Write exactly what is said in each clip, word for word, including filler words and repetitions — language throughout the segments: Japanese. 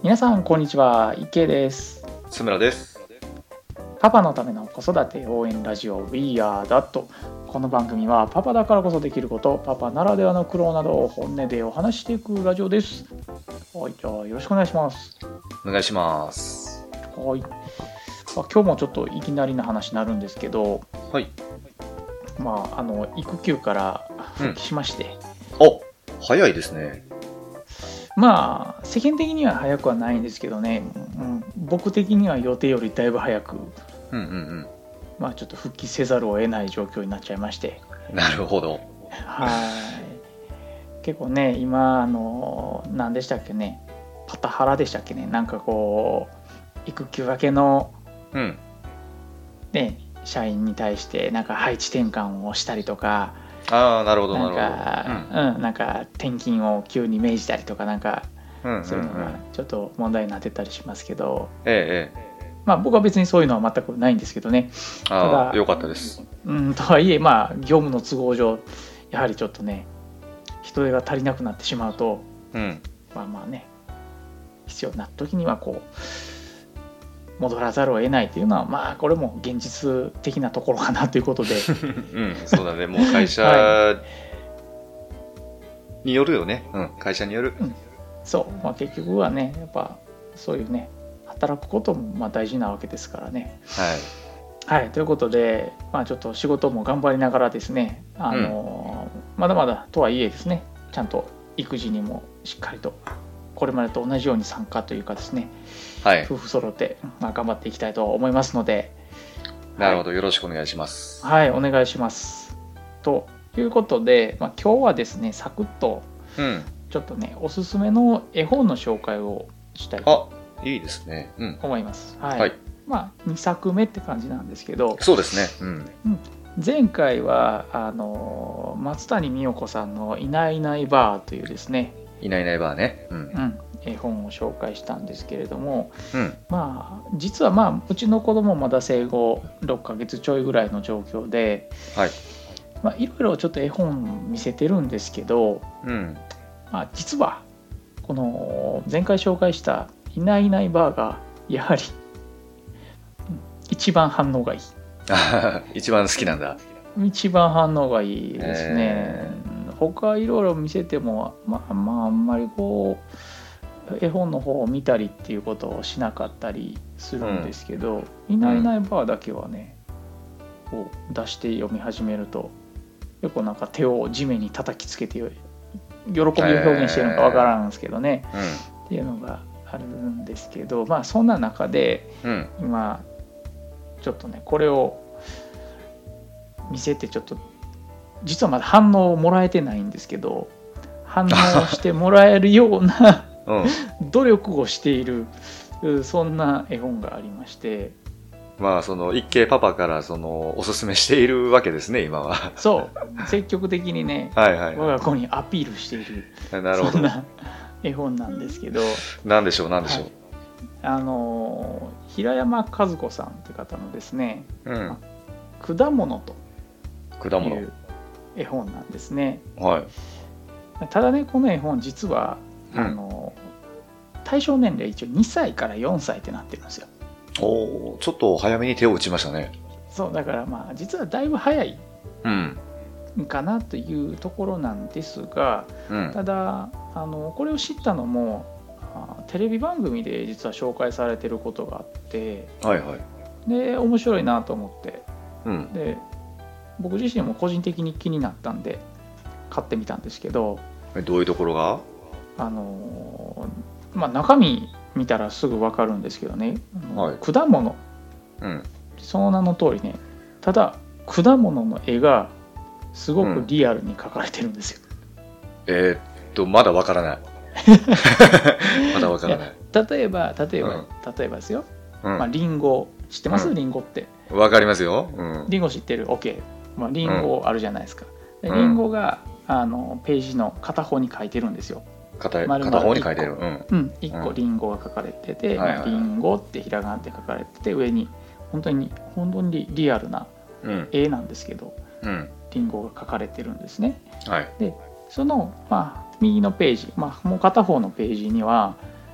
皆さんこんにちは、池です。 津村です。 パパのための子育て応援ラジオ We Are That。 この番組はパパだからこそできること、パパならではの苦労などを本音でお話していくラジオです。はい、じゃあよろしくお願いします。 お願いします。 はい、まあ、今日もちょっといきなりな話になるんですけど、 はい、 まああの育休から復帰しまして、 うん、お、早いですね。 まあ世間的には早くはないんですけどね、うん、僕的には予定よりだいぶ早く、 うんうんうん、 まあちょっと復帰せざるを得ない状況になっちゃいまして。 なるほど。 はい結構ね、今あの何でしたっけね、パタハラでしたっけね、なんかこう育休明けの、 うん、 ね、社員に対してなんか配置転換をしたりとか、 ああ、なるほどなるほど。 なんか、うん、なんか転勤を急に命じたりとか、なんか、 うんうんうん、 そういうのがちょっと問題になってたりしますけど、 ええええ、 まあ僕は別にそういうのは全くないんですけどね。 ああ、よかったです。 うん、とはいえ、まあ業務の都合上やはりちょっとね、人手が足りなくなってしまうと、 うん、 まあまあね、必要な時にはこう戻らざるを得ないというのは、まあこれも現実的なところかなということで、 うん、そうだね、もう会社によるよね、はい、うん、会社による、うん、 そう、まあ、結局はね、やっぱそういうね、働くこともまあ大事なわけですからね。はい、はい、ということで、まあ、ちょっと仕事も頑張りながらですね、あの、うん、まだまだとはいえですね、ちゃんと育児にもしっかりとこれまでと同じように参加というかですね、はい、夫婦揃って、まあ、頑張っていきたいと思いますので。 なるほど、はい、よろしくお願いします。 はい、お願いします。ということで、まあ、今日はですね、サクッとちょっとね、うん、おすすめの絵本の紹介をしたいといいですね、うん、 思います。はい、 はい、 まあ、にさくめって感じなんですけど、 そうですね、うんうん、前回はあの松谷美代子さんのいないいないばあというですね、 いないいないばあね、うんうん、絵本を紹介したんですけれども、 うん、 まあ実はまあうちの子供まだ生後ろっかげつちょいぐらいの状況で、 はい、 まあ、いろいろちょっと絵本見せてるんですけど、 うんまあ、実はこの前回紹介したいないいないばあがやはり一番反応がいい一番好きなんだ。 一番反応がいいですね、えー、他いろいろ見せてもまあまああんまりこう絵本の方を見たりっていうことをしなかったりするんですけど、うん、いないいないばあだけはね、こう出して読み始めると結構なんか手を地面に叩きつけて喜びを表現してるのかわからんですけどね、えーうん、っていうのがあるんですけど、まあそんな中で、うん、今ちょっとねこれを見せてちょっと実はまだ反応をもらえてないんですけど、反応してもらえるような努力をしているそんな絵本がありまして、 まあその一慶パパからそのおすすめしているわけですね今は。 そう積極的にねはいはい、我が子にアピールしているなるほどそんな絵本なんですけど、 なんでしょうなんでしょう、はい、 あの平山和子さんって方のですね、 うん、 果物と果物いう絵本なんですね。 はい、 ただねこの絵本実は、うん、あの対象年齢一応にさいからよんさいってなってるんですよ。 おちょっと早めに手を打ちましたね。 そうだからまあ実はだいぶ早いかなというところなんですが、うん、ただあのこれを知ったのもテレビ番組で実は紹介されてることがあって、 はいはい、 で面白いなと思って、 うん、 で僕自身も個人的に気になったんで買ってみたんですけど、 どういうところがあのまあ中身見たらすぐ分かるんですけどね、はい、果物、うん、その名の通りね、ただ果物の絵がすごくリアルに描かれてるんですよ、 うん、えー、っとまだ分からないまだ分からない。 例えば例えば、うん、例えばですよ、うん、まあリンゴ知ってます、うん、リンゴって分かりますよ、うん、 リンゴ知ってる OK、まあ、リンゴあるじゃないですか、うん、でリンゴがあのページの片方に書いてるんですよ。 片, 片方に書いてる、 うんうん、いっこリンゴが書かれてて、うんまあ、リンゴってひらがなって書かれてて、上に本当に本当にリアルな絵なんですけど、うん、リンゴが書かれてるんですね、 はい、 でその、まあ、右のページ、まあ、もう片方のページには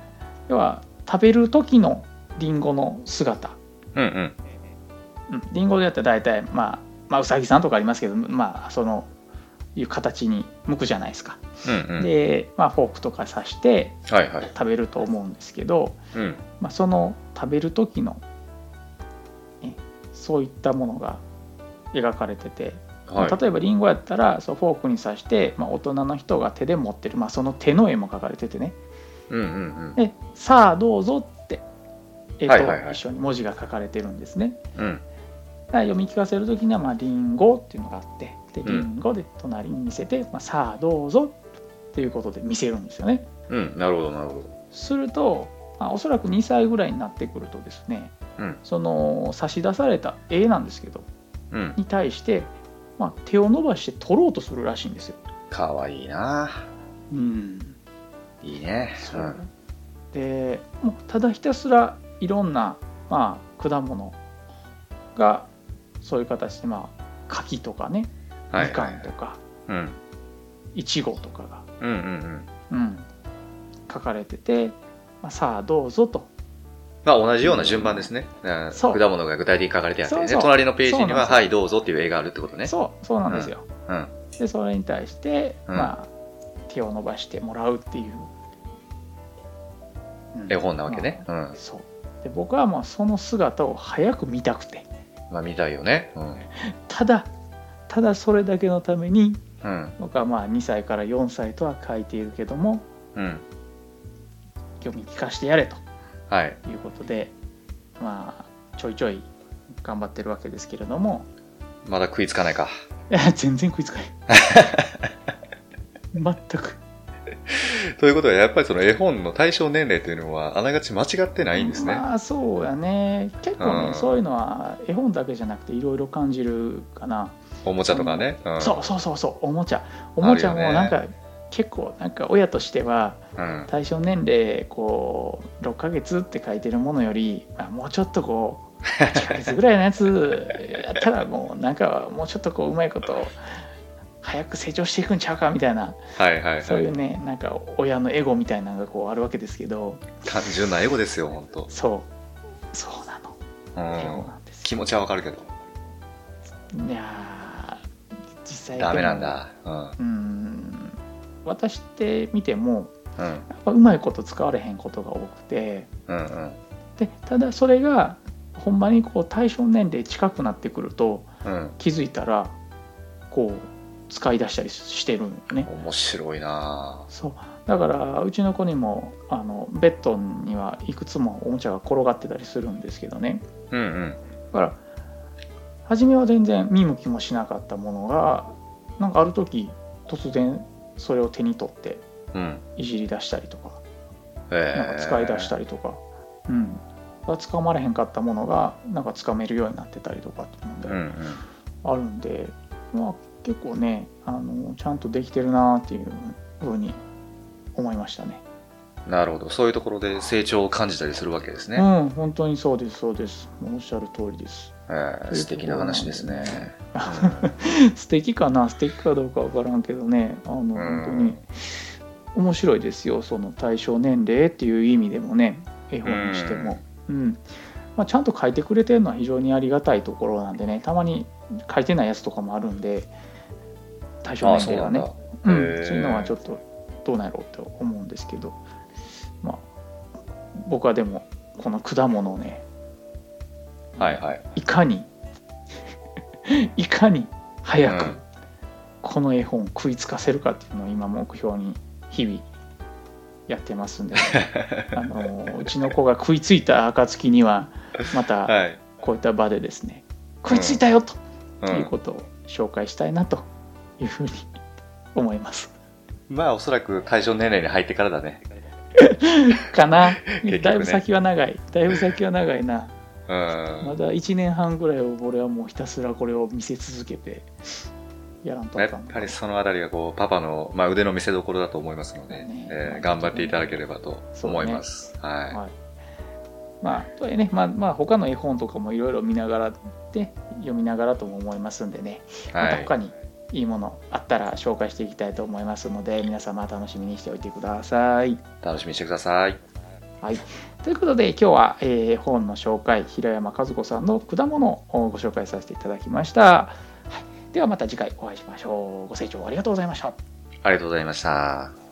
要は食べる時のリンゴの姿、 うんうんうん、リンゴでやったら大体、まあ、まあうさぎさんとかありますけど、まあそのいう形に向くじゃないですか。 うんうん、 で、まあ、フォークとか刺してはいはい、 食べると思うんですけど、 うんまあ、その食べる時の、ね、そういったものが描かれてて、 はい、 例えばリンゴやったらそうフォークに刺して、まあ、大人の人が手で持ってる、まあ、その手の絵も描かれててね、 うんうんうん、 でさあどうぞって絵とはいはいはい、 一緒に文字が書かれてるんですね。 うん、 だから読み聞かせる時には、まあ、リンゴっていうのがあってでうんリンゴで隣に見せて、まあ、さあどうぞっていうことで見せるんですよね。 うん、なるほどなるほど。 すると、まあ、おそらくにさいぐらいになってくるとですね、 うん、 その差し出された絵なんですけど、 うん、 に対して、まあ、手を伸ばして取ろうとするらしいんですよ。 かわいいな。 うん、 いいね。 そう、でもうただひたすらいろんな、まあ、果物がそういう形で、まあ、柿とかね、みかんとか、 うん、 いちごとかが、 うんうんうん、 うん、書かれてて、まあ、さあどうぞと。 まあ同じような順番ですね。うん、果物が具体的に書かれてあってね、 そうそう隣のページには、 そうなんですよはい、どうぞっていう絵があるってことね。 そうそうなんですよ。 うん。 でそれに対して、 うんまあ、手を伸ばしてもらうっていう、 うん、絵本なわけね。 まあ、 うん。 そうで僕はもうその姿を早く見たくて。 まあ見たいよね。うん。 ただただそれだけのために、 うん、 僕はまあにさいからよんさいとは書いているけども、 うん、 読み聞かしてやれと、 はい、 いうことで、まあちょいちょい頑張ってるわけですけれども、 まだ食いつかないか。 いや全然食いつかない全く。 ということはやっぱりその絵本の対象年齢というのはあながち間違ってないんですね。 まあそうやね、結構ね、 うん、 そういうのは絵本だけじゃなくていろいろ感じるかな。 おもちゃとかね、 うん、そうそうそうそう、おもちゃおもちゃもなんか、ね、結構なんか親としては、うん、対象年齢こうろっかげつって書いてるものより、まあ、もうちょっとこうはちかげつぐらいのやつやったらもうなんかもうちょっとこううまいこと早く成長していくんちゃうかみたいな、 はいはいはい、 そういうね、なんか親のエゴみたいなのがこうあるわけですけど、 単純なエゴですよ本当。 そうそうなの、うん、エゴなんです。 気持ちはわかるけど、 いや実際ダメなんだ、 うん、うん渡してみても、 うん、 やっぱうまいこと使われへんことが多くて、 うんうん、 でただそれがほんまにこう対象年齢近くなってくると、うん、気づいたらこう使い出したりしてるんよね。 面白いな。 そうだからうちの子にもあのベッドにはいくつもおもちゃが転がってたりするんですけどね、 うんうん、 だから初めは全然見向きもしなかったものがなんかある時突然それを手に取っていじり出したりとか、うん、なんか使い出したりとか、うん、掴まれへんかったものがなんか掴めるようになってたりとかっていうので、うんうん、あるんで、まあ、結構ねあのちゃんとできてるなっていうふうに思いましたね。 なるほど、そういうところで成長を感じたりするわけですね。 うん、本当にそうですそうです。おっしゃる通りです。 えー、素敵な話ですね。 素敵かな素敵かどうかわからんけどね、あの、うん、本当に面白いですよ。その対象年齢っていう意味でもね、絵本にしても、うんうんまあ、ちゃんと書いてくれてるのは非常にありがたいところなんでね、たまに書いてないやつとかもあるんで、対象年齢はね、そう、うん、そういうのはちょっとどうなんやろうと思うんですけど、まあ、僕はでもこの果物をね、 はいはい、 いかにいかに早くこの絵本を食いつかせるかっていうのを今目標に日々やってますんで、ね、あのうちの子が食いついた暁にはまたこういった場でですね、はい、食いついたよと、うん、いうことを紹介したいなというふうに思います。 まあおそらく対象年齢に入ってからだねかな、ね、だいぶ先は長いだいぶ先は長いな。うん、まだいちねんはんぐらいを俺はもうひたすらこれを見せ続けてやらんとあかん。 やっぱりそのあたりがこうパパの、まあ、腕の見せ所だと思いますので、ねえー、頑張っていただければと思います。ね、はい、はい、 まあとはいえね、まあまあ他の絵本とかもいろいろ見ながらで読みながらとも思いますんでね、また他にいいものあったら紹介していきたいと思いますので、皆様楽しみにしておいてください。 楽しみにしてください。 はい、ということで今日は、えー、本の紹介、平山和子さんの果物をご紹介させていただきました。はい、ではまた次回お会いしましょう。ご清聴ありがとうございました。 ありがとうございました。